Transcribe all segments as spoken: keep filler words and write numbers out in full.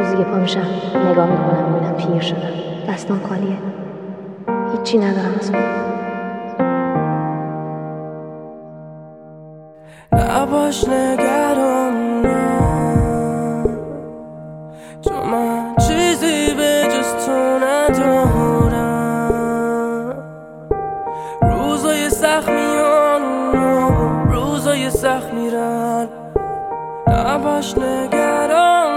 روزی که پا میشم نگاه میکنم میبینم پیر شدم، دستان خالیه، هیچی ندارم از خودم. نباش نگران چون من چیزی به جز تو ندارم. روزای سخت میان روزای سخت میرن، نباش نگران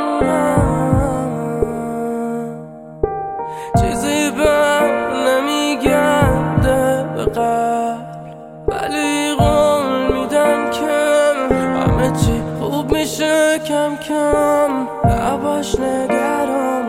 چیزی به نمیگرده به قلب، ولی قول میدم که همه چی خوب میشه کم کم. نباش نگران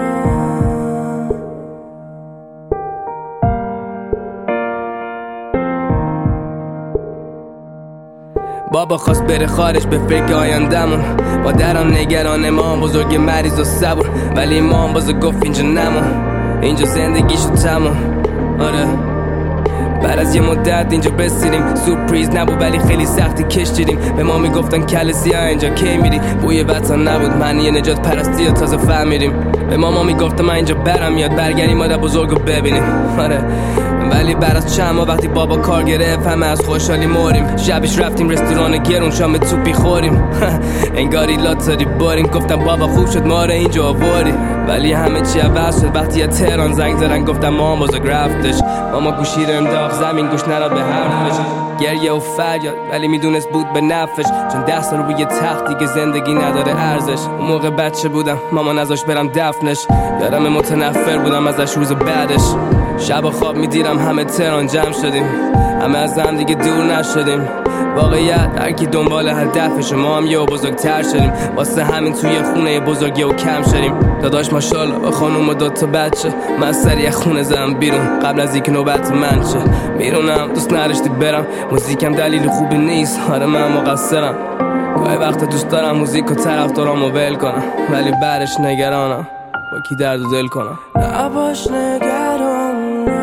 بابا خواست بره خارج به فکر آیندمون، با درم نگران ما بزرگ مریض و صبور، ولی ما باز گفت اینجا نمون، اینجا زندگیشو تموم. آره بعد از یه مدت اینجا بسیریم، سورپریز نبود ولی خیلی سختی کشیدیم. به ما میگفتن کل سیاه اینجا کی میری، بوی وطن نبود معنی نجات پرستی و تازه فهمیدیم. به ما ما میگفتن من اینجا برم یاد برگردیم مادر بزرگو ببینیم. آره ولی بعد از چند ماه وقتی بابا کار گرفت همه از خوشحالی موریم. شبش رفتیم رستوران گرون شام توپی خوریم، انگاری لاتاری باریم. گفتم بابا خوب شد ما رو اینجا آوردی، ولی همه چی عوض شد وقتی یه تهران زنگ زدن گفتم مام بزرگ رفتش. ماما گوشی رو انداخت زمین گوش نداد به حرفش، گریه و فریاد ولی میدونست بود به نفعش، چون ده سال روی تختی که زندگی نداره ارزش. اون موقع بچه بودم ماما نذاشت برم دفنش، یادم متنفر بودم ازش روز بعدش. شب خواب میدیرم همه تهران جمع شدیم، همه از هم دیگه دور نشدیم. واقعیت هر کی دنبال هدفش، ما هم یه و بزرگتر شدیم، واسه همین توی خونه بزرگی و کم شدیم. داداش ماشاءالله با خانوم و دوتا بچه، من سریع خونه زدم بیرون قبل از اینکه نوبت من شه. میرونم دوست نداشتی برم، موزیکم دلیل خوبی نیست، آره من مقصرم. گاهی وقت دوست دارم موزیک و طرفدارامو ول کنم، ولی بعدش نگرانم با کی درد و دل کنم. نباش نگران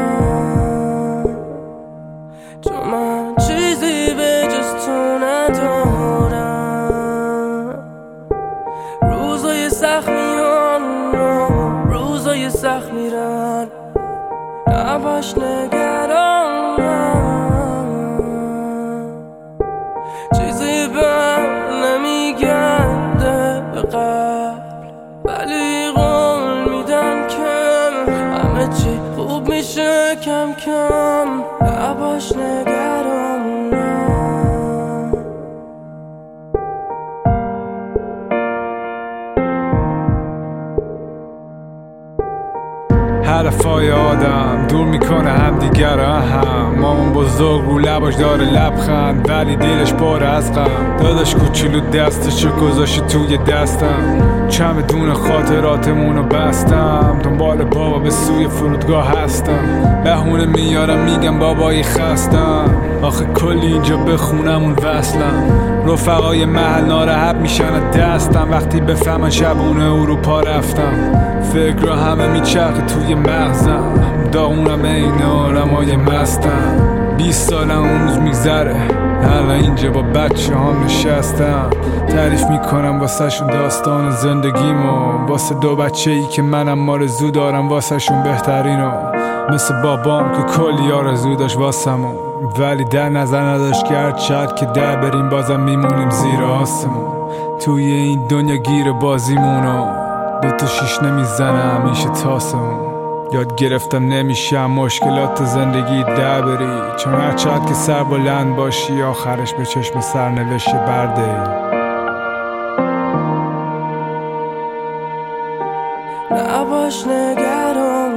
چون من چیزی به جز تو ندارم. روزای سخت میان روزای سخت میرن، نباش نگران چیزی به نمیگرده به قلب، ولی قول میدم که همه چی خوب میشه کم کم. نباش نگران حرفای آدم دور میکنه هم دیگر هم. مامان بزرگ رو لباش داره لبخند ولی دلش پاره از غم. داداش کوچولو دستشو گذاشت توی دستم، چمدون خاطراتمونو بستم. دنبال بابا به سوی فرودگاه هستم، بهونه میارم میگم بابایی خستم. آخه کلی اینجا بخونم اون وصلم، رفقای محل ناراحت میشن دستم وقتی بفهمن شبونه اروپا رفتم. فکر همه میچرخه توی مغزم، داغونم این آرمای مستم. بیست سالم اون روز میگذره، الان اینجا با بچه هم نشستم. تعریف میکنم واسه شون داستان زندگیمو، واسه دو بچه ای که منم مارزو دارم واسه شون بهترینو. مثل بابام که کلی آرزو داشت واسمون، ولی در نظر نداشت که هر چقدر که در بریم بازم میمونیم زیر آسمون. توی این دنیا گیر بازیمونو دو تا شیش نمیزنه همیشه تاسمون. یاد گرفتم نمیشم مشکلات زندگی در بری، چون هر چقدر که سر بلند باشی آخرش به چشم سرنوشت برده. نباش نگران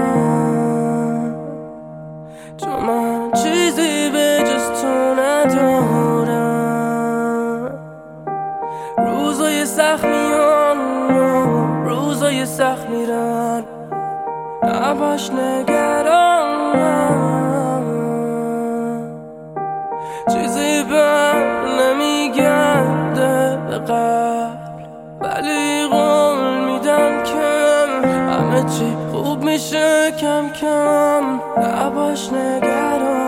چون من چیزی به جز تو ندارم. روزای سخت میان روزای سخت میرن، نباش نگران چیزی به نمیگرده به قلب، ولی قول میدم که همه چی خوب میشه کم کم. نباش نگران